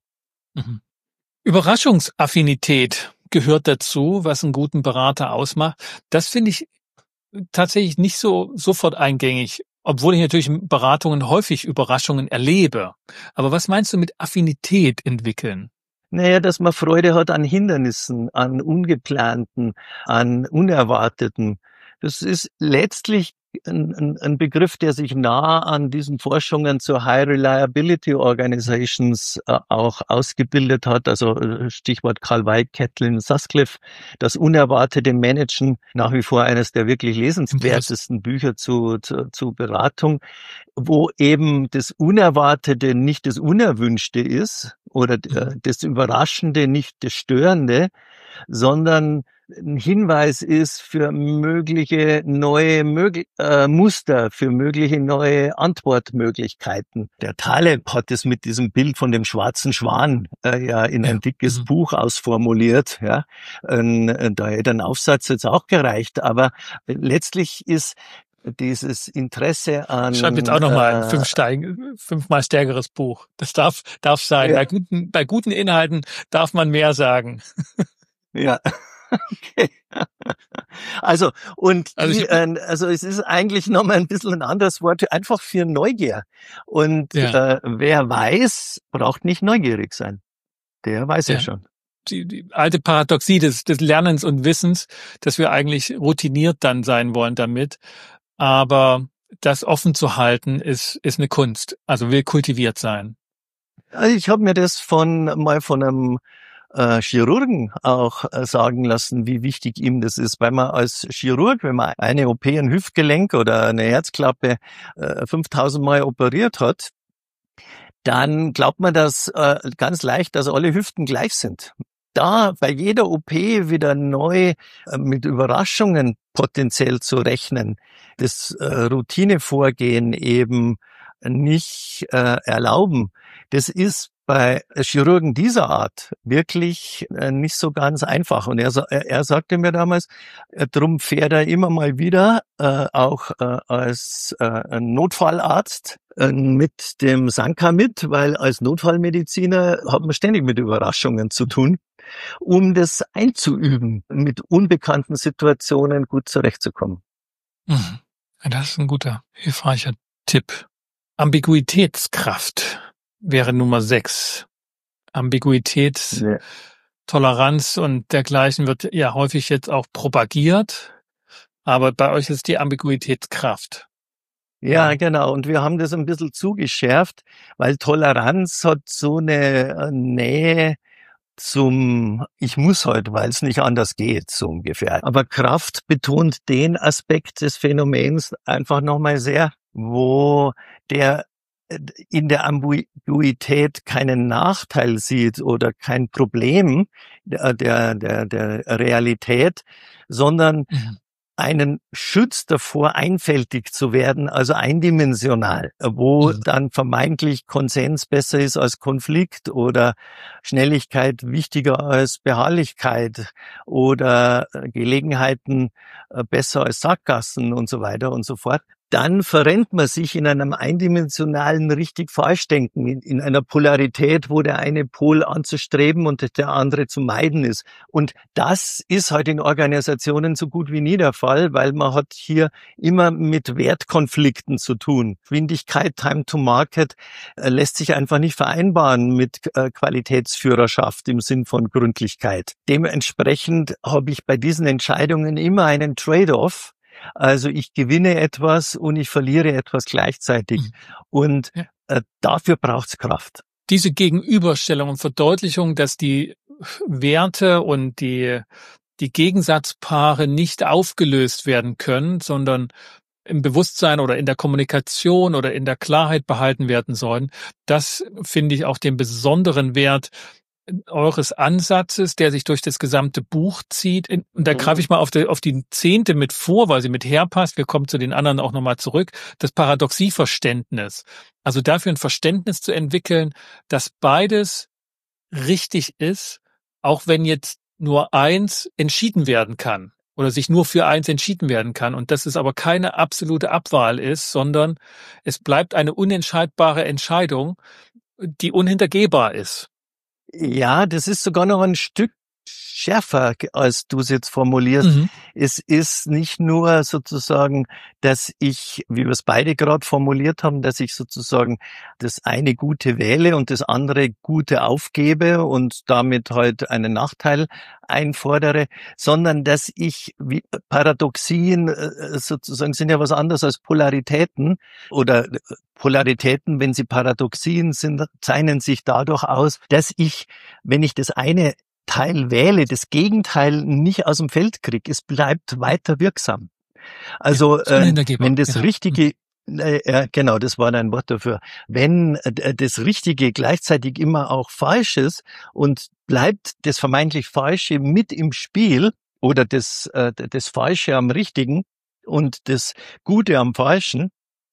Überraschungsaffinität gehört dazu, was einen guten Berater ausmacht. Das finde ich tatsächlich nicht so sofort eingängig, obwohl ich natürlich in Beratungen häufig Überraschungen erlebe. Aber was meinst du mit Affinität entwickeln? Naja, dass man Freude hat an Hindernissen, an Ungeplanten, an Unerwarteten. Das ist letztlich ein Begriff, der sich nah an diesen Forschungen zur High Reliability Organizations auch ausgebildet hat. Also Stichwort Carl Weig, Kathleen Sutcliffe, das unerwartete Managen, nach wie vor eines der wirklich lesenswertesten Bücher zu Beratung, wo eben das Unerwartete nicht das Unerwünschte ist oder das Überraschende nicht das Störende, sondern ein Hinweis ist für mögliche neue Muster, für mögliche neue Antwortmöglichkeiten. Der Taleb hat es mit diesem Bild von dem schwarzen Schwan in ein dickes Buch ausformuliert. Ja. Da hätte ein Aufsatz jetzt auch gereicht, aber letztlich ist dieses Interesse an... Schreib jetzt auch nochmal ein 5-mal stärkeres Buch. Das darf sein. Ja. Bei guten Inhalten darf man mehr sagen. Ja. Okay. Also es ist eigentlich nochmal ein bisschen ein anderes Wort, einfach für Neugier. Und wer weiß, braucht nicht neugierig sein. Der weiß ja schon. Die alte Paradoxie des Lernens und Wissens, dass wir eigentlich routiniert dann sein wollen damit. Aber das offen zu halten, ist eine Kunst. Also will kultiviert sein. Ich habe mir das mal von einem Chirurgen auch sagen lassen, wie wichtig ihm das ist, weil man als Chirurg, wenn man eine OP, ein Hüftgelenk oder eine Herzklappe 5000 Mal operiert hat, dann glaubt man das ganz leicht, dass alle Hüften gleich sind. Da bei jeder OP wieder neu mit Überraschungen potenziell zu rechnen, das Routinevorgehen eben nicht erlauben, das ist bei Chirurgen dieser Art wirklich nicht so ganz einfach. Und er sagte mir damals, drum fährt er immer mal wieder auch als Notfallarzt mit dem Sanka mit, weil als Notfallmediziner hat man ständig mit Überraschungen zu tun, um das einzuüben, mit unbekannten Situationen gut zurechtzukommen. Mhm. Das ist ein guter, hilfreicher Tipp. Ambiguitätskraft wäre Nummer 6. Ambiguität, ja. Toleranz und dergleichen wird ja häufig jetzt auch propagiert, aber bei euch ist die Ambiguitätskraft. Ja, genau. Und wir haben das ein bisschen zugeschärft, weil Toleranz hat so eine Nähe zum ich muss halt, weil es nicht anders geht, so ungefähr. Aber Kraft betont den Aspekt des Phänomens einfach nochmal sehr, wo der in der Ambiguität keinen Nachteil sieht oder kein Problem der Realität, sondern einen schützt davor, einfältig zu werden, also eindimensional, wo dann vermeintlich Konsens besser ist als Konflikt oder Schnelligkeit wichtiger als Beharrlichkeit oder Gelegenheiten besser als Sackgassen und so weiter und so fort. Dann verrennt man sich in einem eindimensionalen Richtig-Falsch-Denken, in einer Polarität, wo der eine Pol anzustreben und der andere zu meiden ist. Und das ist halt in Organisationen so gut wie nie der Fall, weil man hat hier immer mit Wertkonflikten zu tun. Geschwindigkeit, Time to Market lässt sich einfach nicht vereinbaren mit Qualitätsführerschaft im Sinn von Gründlichkeit. Dementsprechend habe ich bei diesen Entscheidungen immer einen Trade-off. Also ich gewinne etwas und ich verliere etwas gleichzeitig. Und dafür braucht's Kraft. Diese Gegenüberstellung und Verdeutlichung, dass die Werte und die Gegensatzpaare nicht aufgelöst werden können, sondern im Bewusstsein oder in der Kommunikation oder in der Klarheit behalten werden sollen, das finde ich auch den besonderen Wert eures Ansatzes, der sich durch das gesamte Buch zieht. Und da greife ich mal auf die 10. mit vor, weil sie mit herpasst. Wir kommen zu den anderen auch nochmal zurück. Das Paradoxieverständnis. Also dafür ein Verständnis zu entwickeln, dass beides richtig ist, auch wenn jetzt nur eins entschieden werden kann oder sich nur für eins entschieden werden kann. Und dass es aber keine absolute Abwahl ist, sondern es bleibt eine unentscheidbare Entscheidung, die unhintergehbar ist. Ja, das ist sogar noch ein Stück schärfer, als du es jetzt formulierst. Es ist nicht nur sozusagen, dass ich, wie wir es beide gerade formuliert haben, dass ich sozusagen das eine Gute wähle und das andere Gute aufgebe und damit halt einen Nachteil einfordere, sondern dass ich, wie Paradoxien sozusagen sind ja was anderes als Polaritäten oder Polaritäten, wenn sie Paradoxien sind, zeichnen sich dadurch aus, dass ich, wenn ich das eine Teil wähle, das Gegenteil nicht aus dem Feld kriege. Es bleibt weiter wirksam. Also wenn das Richtige, genau, das war dein Wort dafür, wenn das Richtige gleichzeitig immer auch falsch ist und bleibt das vermeintlich Falsche mit im Spiel oder das Falsche am Richtigen und das Gute am Falschen,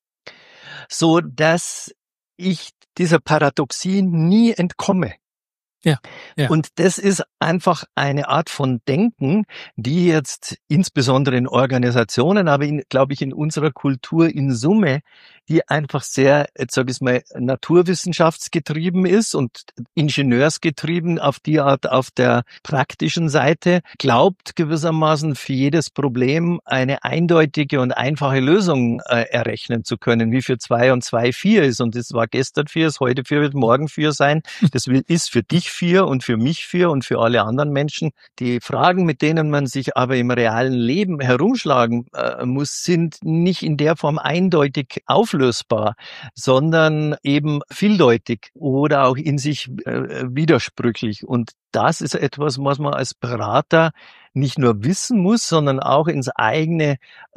so dass ich dieser Paradoxie nie entkomme. Ja. Und das ist einfach eine Art von Denken, die jetzt insbesondere in Organisationen, aber glaube ich in unserer Kultur in Summe, die einfach sehr, jetzt sage ich mal, naturwissenschaftsgetrieben ist und ingenieursgetrieben auf die Art auf der praktischen Seite, glaubt gewissermaßen für jedes Problem eine eindeutige und einfache Lösung errechnen zu können, wie für 2 und 2 4 ist. Und das war gestern 4, ist heute 4, wird morgen 4 sein. Das ist für dich für und für mich für und für alle anderen Menschen. Die Fragen, mit denen man sich aber im realen Leben herumschlagen muss, sind nicht in der Form eindeutig auflösbar, sondern eben vieldeutig oder auch in sich widersprüchlich. Und das ist etwas, was man als Berater nicht nur wissen muss, sondern auch ins eigene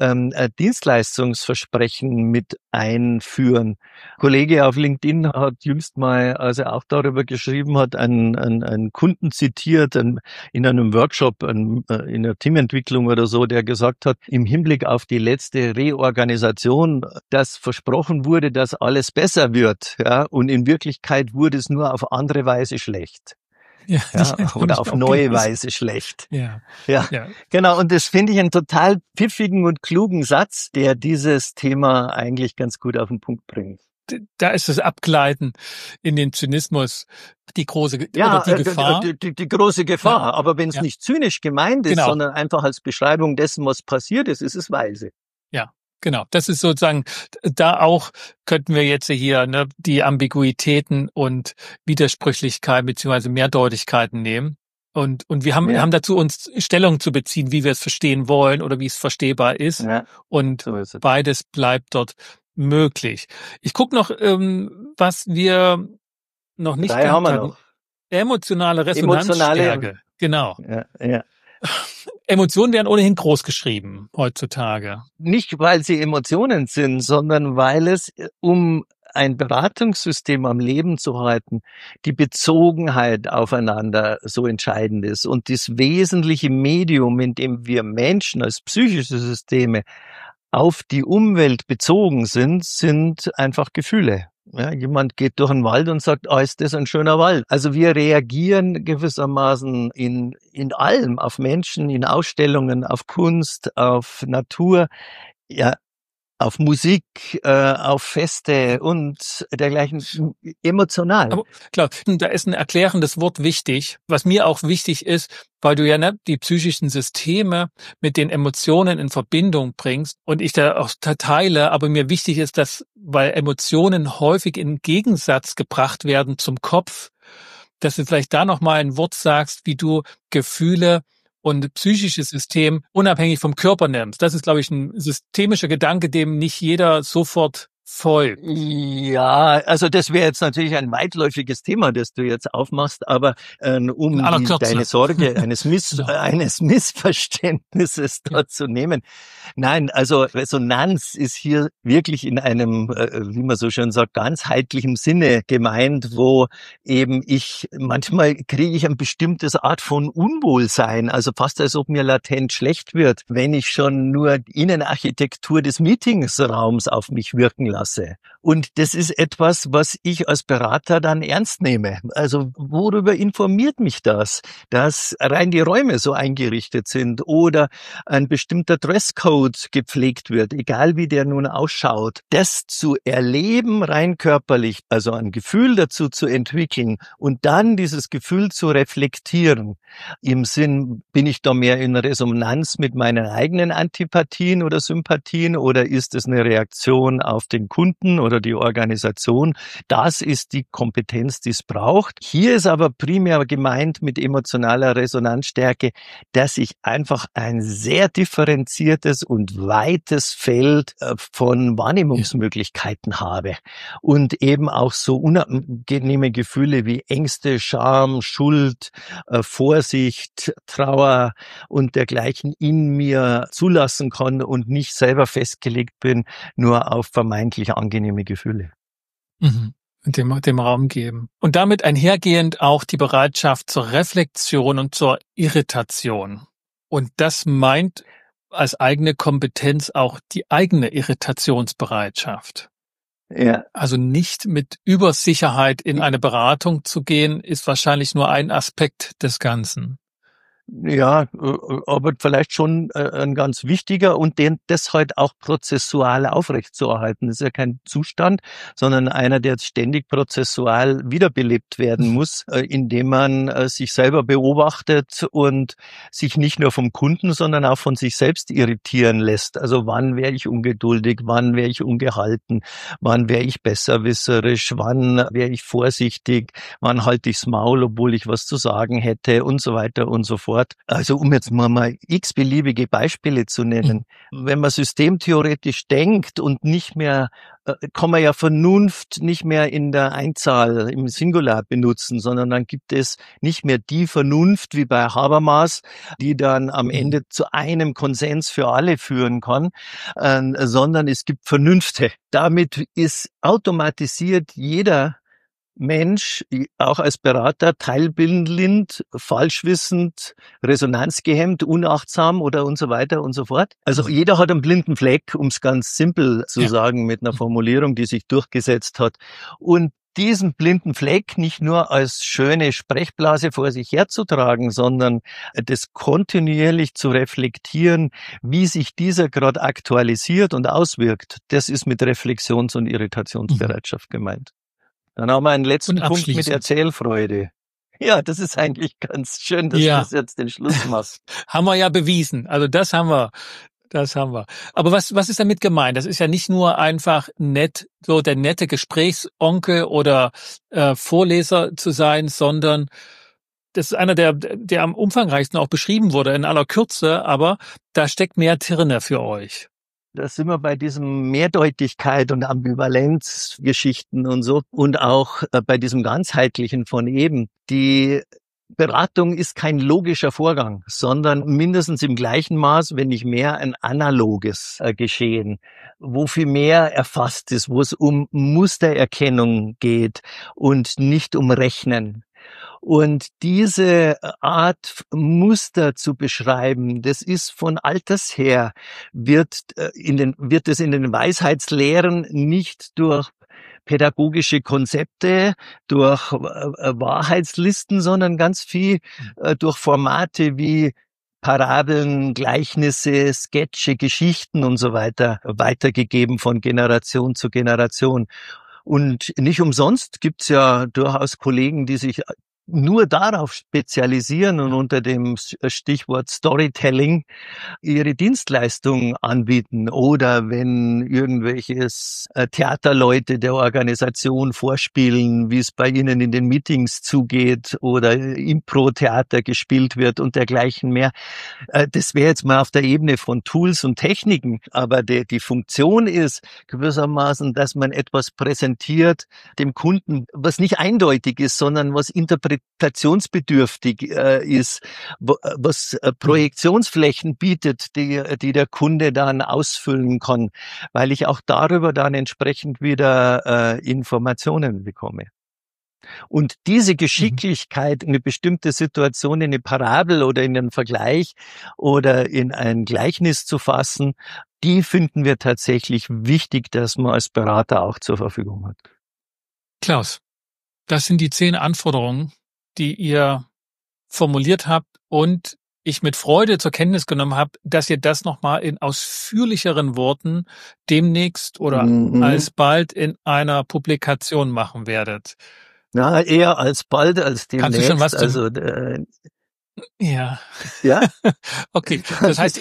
Dienstleistungsversprechen mit einführen. Ein Kollege auf LinkedIn hat jüngst mal, als er auch darüber geschrieben hat, einen Kunden zitiert in einem Workshop, in der Teamentwicklung oder so, der gesagt hat, im Hinblick auf die letzte Reorganisation, dass versprochen wurde, dass alles besser wird, ja, und in Wirklichkeit wurde es nur auf andere Weise schlecht. Ja, oder auf neue Weise schlecht. Ja, genau. Und das finde ich einen total pfiffigen und klugen Satz, der dieses Thema eigentlich ganz gut auf den Punkt bringt. Da ist das Abgleiten in den Zynismus die große oder die Gefahr. Die große Gefahr. Ja. Aber wenn es nicht zynisch gemeint ist, sondern einfach als Beschreibung dessen, was passiert ist, ist es weise. Ja. Genau, das ist sozusagen, da auch könnten wir jetzt hier die Ambiguitäten und Widersprüchlichkeiten beziehungsweise Mehrdeutigkeiten nehmen. Und wir haben dazu uns Stellung zu beziehen, wie wir es verstehen wollen oder wie es verstehbar ist. Ja, und so ist es. Beides bleibt dort möglich. Ich gucke noch, was wir noch nicht gehabt hatten. Emotionale Resonanzstärke. Genau. Ja. Emotionen werden ohnehin groß geschrieben heutzutage. Nicht, weil sie Emotionen sind, sondern weil es, um ein Beratungssystem am Leben zu halten, die Bezogenheit aufeinander so entscheidend ist. Und das wesentliche Medium, in dem wir Menschen als psychische Systeme auf die Umwelt bezogen sind einfach Gefühle. Ja, jemand geht durch den Wald und sagt, ist das ein schöner Wald. Also wir reagieren gewissermaßen in allem, auf Menschen, in Ausstellungen, auf Kunst, auf Natur, ja, auf Musik, auf Feste und dergleichen, emotional. Aber klar, da ist ein erklärendes Wort wichtig, was mir auch wichtig ist, weil du ja die psychischen Systeme mit den Emotionen in Verbindung bringst und ich da auch teile, aber mir wichtig ist, dass, weil Emotionen häufig in Gegensatz gebracht werden zum Kopf, dass du vielleicht da nochmal ein Wort sagst, wie du Gefühle und psychisches System unabhängig vom Körper nimmst. Das ist, glaube ich, ein systemischer Gedanke, dem nicht jeder sofort folgt. Ja, also das wäre jetzt natürlich ein weitläufiges Thema, das du jetzt aufmachst, aber deine Sorge eines Missverständnisses dort zu nehmen. Nein, also Resonanz ist hier wirklich in einem, wie man so schön sagt, ganzheitlichen Sinne gemeint, wo eben manchmal kriege ich ein bestimmtes Art von Unwohlsein, also fast als ob mir latent schlecht wird, wenn ich schon nur Innenarchitektur des Meetingsraums auf mich wirken lasse. Und das ist etwas, was ich als Berater dann ernst nehme. Also worüber informiert mich das? Dass rein die Räume so eingerichtet sind oder ein bestimmter Dresscode gepflegt wird, egal wie der nun ausschaut. Das zu erleben, rein körperlich, also ein Gefühl dazu zu entwickeln und dann dieses Gefühl zu reflektieren. Im Sinn, bin ich da mehr in Resonanz mit meinen eigenen Antipathien oder Sympathien oder ist es eine Reaktion auf den Kunden oder die Organisation? Das ist die Kompetenz, die es braucht. Hier ist aber primär gemeint mit emotionaler Resonanzstärke, dass ich einfach ein sehr differenziertes und weites Feld von Wahrnehmungsmöglichkeiten habe und eben auch so unangenehme Gefühle wie Ängste, Scham, Schuld, Vorsicht, Trauer und dergleichen in mir zulassen kann und nicht selber festgelegt bin, nur auf vermeintlich angenehme Gefühle. Mhm. Dem Raum geben. Und damit einhergehend auch die Bereitschaft zur Reflexion und zur Irritation. Und das meint als eigene Kompetenz auch die eigene Irritationsbereitschaft. Ja. Also nicht mit Übersicherheit in eine Beratung zu gehen, ist wahrscheinlich nur ein Aspekt des Ganzen. Ja, aber vielleicht schon ein ganz wichtiger und das halt auch prozessual aufrechtzuerhalten. Das ist ja kein Zustand, sondern einer, der ständig prozessual wiederbelebt werden muss, indem man sich selber beobachtet und sich nicht nur vom Kunden, sondern auch von sich selbst irritieren lässt. Also wann wäre ich ungeduldig, wann wäre ich ungehalten, wann wäre ich besserwisserisch, wann wäre ich vorsichtig, wann halte ich's Maul, obwohl ich was zu sagen hätte und so weiter und so fort. Also um jetzt mal x-beliebige Beispiele zu nennen. Wenn man systemtheoretisch denkt und nicht mehr, kann man ja Vernunft nicht mehr in der Einzahl, im Singular benutzen, sondern dann gibt es nicht mehr die Vernunft wie bei Habermas, die dann am Ende zu einem Konsens für alle führen kann, sondern es gibt Vernünfte. Damit ist automatisiert jeder Mensch, auch als Berater, teilblind, falschwissend, resonanzgehemmt, unachtsam oder und so weiter und so fort. Also jeder hat einen blinden Fleck, um es ganz simpel zu sagen, mit einer Formulierung, die sich durchgesetzt hat. Und diesen blinden Fleck nicht nur als schöne Sprechblase vor sich herzutragen, sondern das kontinuierlich zu reflektieren, wie sich dieser gerade aktualisiert und auswirkt, das ist mit Reflexions- und Irritationsbereitschaft gemeint. Dann haben wir einen letzten Punkt mit Erzählfreude. Ja, das ist eigentlich ganz schön, dass du das jetzt den Schluss machst. Haben wir ja bewiesen. Also das haben wir. Aber was ist damit gemeint? Das ist ja nicht nur einfach nett, so der nette Gesprächsonkel oder Vorleser zu sein, sondern das ist einer, der am umfangreichsten auch beschrieben wurde, in aller Kürze, aber da steckt mehr drinne für euch. Da sind wir bei diesem Mehrdeutigkeit und Ambivalenzgeschichten und so und auch bei diesem ganzheitlichen von eben. Die Beratung ist kein logischer Vorgang, sondern mindestens im gleichen Maß, wenn nicht mehr, ein analoges Geschehen, wo viel mehr erfasst ist, wo es um Mustererkennung geht und nicht um Rechnen. Und diese Art Muster zu beschreiben, das ist von alters her, wird es in den Weisheitslehren nicht durch pädagogische Konzepte, durch Wahrheitslisten, sondern ganz viel durch Formate wie Parabeln, Gleichnisse, Sketche, Geschichten und so weiter weitergegeben von Generation zu Generation. Und nicht umsonst gibt's ja durchaus Kollegen, die sich nur darauf spezialisieren und unter dem Stichwort Storytelling ihre Dienstleistungen anbieten. Oder wenn irgendwelches Theaterleute der Organisation vorspielen, wie es bei ihnen in den Meetings zugeht oder Impro-Theater gespielt wird und dergleichen mehr. Das wäre jetzt mal auf der Ebene von Tools und Techniken. Aber die Funktion ist gewissermaßen, dass man etwas präsentiert dem Kunden, was nicht eindeutig ist, sondern was interpretationsbedürftig ist, was Projektionsflächen bietet, die der Kunde dann ausfüllen kann, weil ich auch darüber dann entsprechend wieder Informationen bekomme. Und diese Geschicklichkeit, in eine bestimmte Situation in eine Parabel oder in einen Vergleich oder in ein Gleichnis zu fassen, die finden wir tatsächlich wichtig, dass man als Berater auch zur Verfügung hat. Klaus, das sind die 10 Anforderungen, die ihr formuliert habt und ich mit Freude zur Kenntnis genommen habe, dass ihr das nochmal in ausführlicheren Worten demnächst oder alsbald in einer Publikation machen werdet. Na, eher alsbald als demnächst. Kannst du schon was also ja. Ja? Okay, das heißt,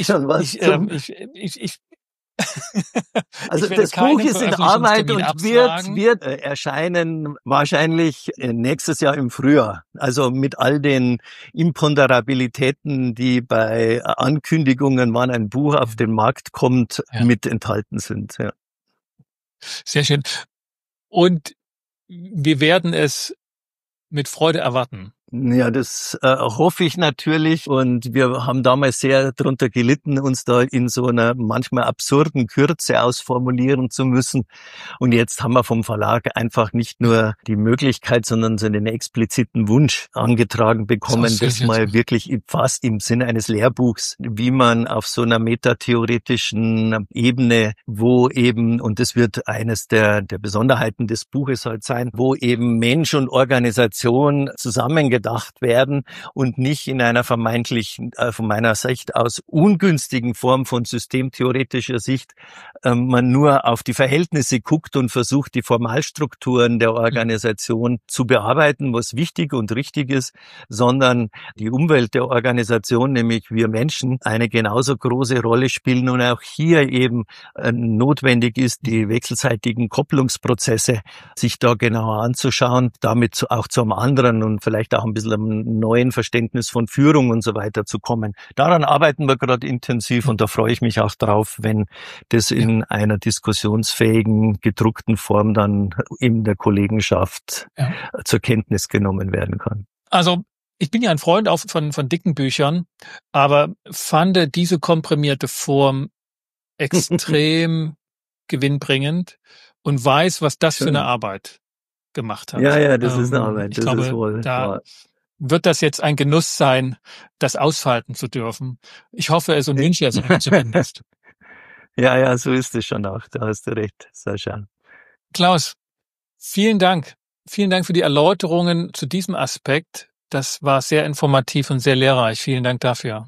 also das Buch ist in Arbeit und wird erscheinen wahrscheinlich nächstes Jahr im Frühjahr. Also mit all den Imponderabilitäten, die bei Ankündigungen, wann ein Buch auf den Markt kommt, mit enthalten sind. Ja. Sehr schön. Und wir werden es mit Freude erwarten. Ja, das hoffe ich natürlich. Und wir haben damals sehr darunter gelitten, uns da in so einer manchmal absurden Kürze ausformulieren zu müssen. Und jetzt haben wir vom Verlag einfach nicht nur die Möglichkeit, sondern so einen expliziten Wunsch angetragen bekommen, das mal wirklich fast im Sinne eines Lehrbuchs, wie man auf so einer metatheoretischen Ebene, wo eben, und das wird eines der Besonderheiten des Buches halt sein, wo eben Mensch und Organisation zusammengetragen gedacht werden und nicht in einer vermeintlich, von meiner Sicht aus, ungünstigen Form von systemtheoretischer Sicht, man nur auf die Verhältnisse guckt und versucht, die Formalstrukturen der Organisation zu bearbeiten, was wichtig und richtig ist, sondern die Umwelt der Organisation, nämlich wir Menschen, eine genauso große Rolle spielen und auch hier eben notwendig ist, die wechselseitigen Kopplungsprozesse sich da genauer anzuschauen, damit auch zu einem anderen und vielleicht auch ein bisschen einem neuen Verständnis von Führung und so weiter zu kommen. Daran arbeiten wir gerade intensiv und da freue ich mich auch drauf, wenn das in einer diskussionsfähigen, gedruckten Form dann in der Kollegenschaft zur Kenntnis genommen werden kann. Also ich bin ja ein Freund auch von dicken Büchern, aber fand diese komprimierte Form extrem gewinnbringend und weiß, was das für eine Arbeit gemacht hat. Ja, das ist eine Arbeit. Ich glaube, da wird das jetzt ein Genuss sein, das ausfalten zu dürfen. Ich hoffe es und wünsche es zumindest. Ja, so ist es schon auch. Da hast du recht, Sascha. Klaus, vielen Dank. Vielen Dank für die Erläuterungen zu diesem Aspekt. Das war sehr informativ und sehr lehrreich. Vielen Dank dafür.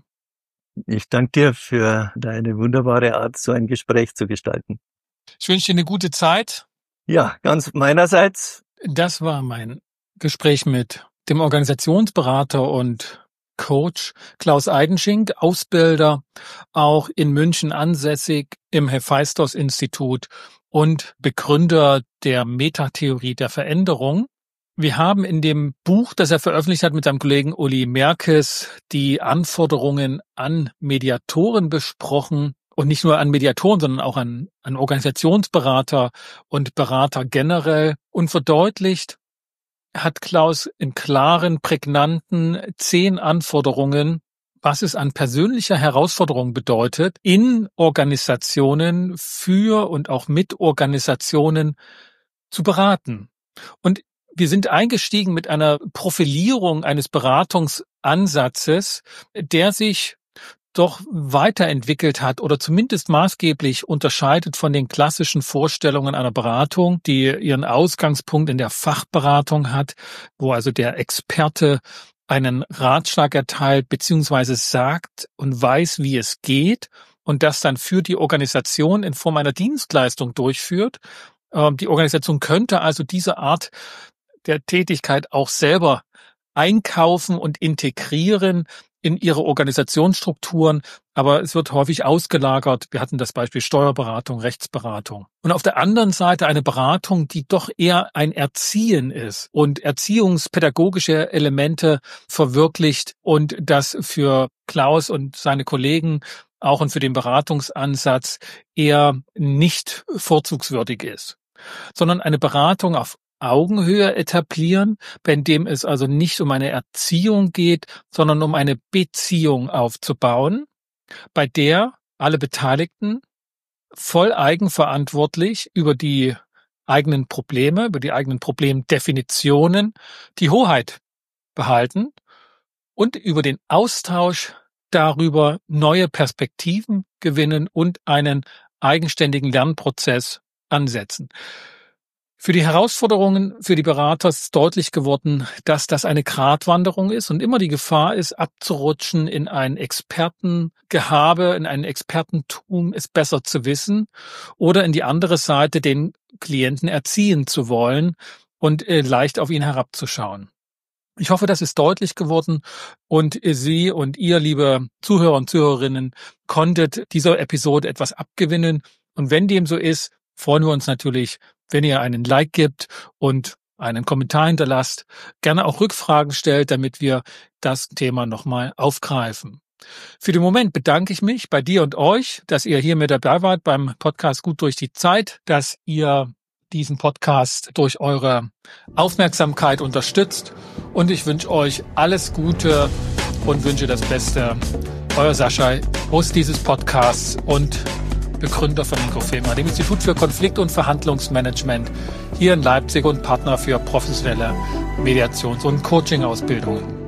Ich danke dir für deine wunderbare Art, so ein Gespräch zu gestalten. Ich wünsche dir eine gute Zeit. Ja, ganz meinerseits. Das war mein Gespräch mit dem Organisationsberater und Coach Klaus Eidenschink, Ausbilder, auch in München ansässig im Hephaistos-Institut und Begründer der Metatheorie der Veränderung. Wir haben in dem Buch, das er veröffentlicht hat mit seinem Kollegen Uli Merkes, die Anforderungen an Mediatoren besprochen. Und nicht nur an Mediatoren, sondern auch an Organisationsberater und Berater generell. Und verdeutlicht hat Klaus in klaren, prägnanten 10 Anforderungen, was es an persönlicher Herausforderung bedeutet, in Organisationen für und auch mit Organisationen zu beraten. Und wir sind eingestiegen mit einer Profilierung eines Beratungsansatzes, der sich doch weiterentwickelt hat oder zumindest maßgeblich unterscheidet von den klassischen Vorstellungen einer Beratung, die ihren Ausgangspunkt in der Fachberatung hat, wo also der Experte einen Ratschlag erteilt bzw. sagt und weiß, wie es geht und das dann für die Organisation in Form einer Dienstleistung durchführt. Die Organisation könnte also diese Art der Tätigkeit auch selber einkaufen und integrieren in ihre Organisationsstrukturen, aber es wird häufig ausgelagert. Wir hatten das Beispiel Steuerberatung, Rechtsberatung. Und auf der anderen Seite eine Beratung, die doch eher ein Erziehen ist und erziehungspädagogische Elemente verwirklicht und das für Klaus und seine Kollegen auch und für den Beratungsansatz eher nicht vorzugswürdig ist, sondern eine Beratung auf Augenhöhe etablieren, bei dem es also nicht um eine Erziehung geht, sondern um eine Beziehung aufzubauen, bei der alle Beteiligten voll eigenverantwortlich über die eigenen Probleme, über die eigenen Problemdefinitionen die Hoheit behalten und über den Austausch darüber neue Perspektiven gewinnen und einen eigenständigen Lernprozess ansetzen. Für die Herausforderungen für die Berater ist deutlich geworden, dass das eine Gratwanderung ist und immer die Gefahr ist, abzurutschen in ein Expertengehabe, in ein Expertentum, es besser zu wissen oder in die andere Seite, den Klienten erziehen zu wollen und leicht auf ihn herabzuschauen. Ich hoffe, das ist deutlich geworden und Sie und ihr, liebe Zuhörer und Zuhörerinnen, konntet dieser Episode etwas abgewinnen. Und wenn dem so ist, freuen wir uns natürlich, wenn ihr einen Like gibt und einen Kommentar hinterlasst, gerne auch Rückfragen stellt, damit wir das Thema nochmal aufgreifen. Für den Moment bedanke ich mich bei dir und euch, dass ihr hier mit dabei wart beim Podcast Gut durch die Zeit, dass ihr diesen Podcast durch eure Aufmerksamkeit unterstützt und ich wünsche euch alles Gute und wünsche das Beste. Euer Sascha, Host dieses Podcasts und Begründer von Incofema, dem Institut für Konflikt- und Verhandlungsmanagement hier in Leipzig und Partner für professionelle Mediations- und Coaching-Ausbildungen.